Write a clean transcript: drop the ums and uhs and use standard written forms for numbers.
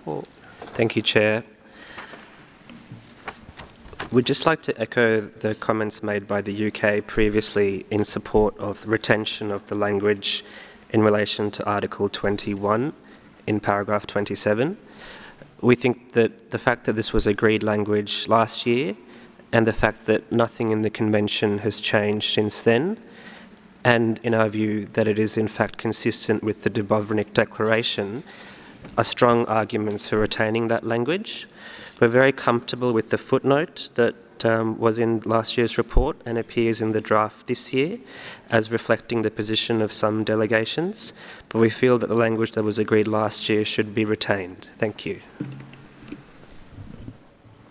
report. Thank you, Chair. We'd just like to echo the comments made by the UK previously in support of the retention of the language in relation to Article 21 in paragraph 27. We think that the fact that this was agreed language last year and the fact that nothing in the Convention has changed since then, and in our view that it is in fact consistent with the Dubrovnik Declaration, are strong arguments for retaining that language. We're very comfortable with the footnote that was in last year's report and appears in the draft this year as reflecting the position of some delegations, but we feel that the language that was agreed last year should be retained. Thank you.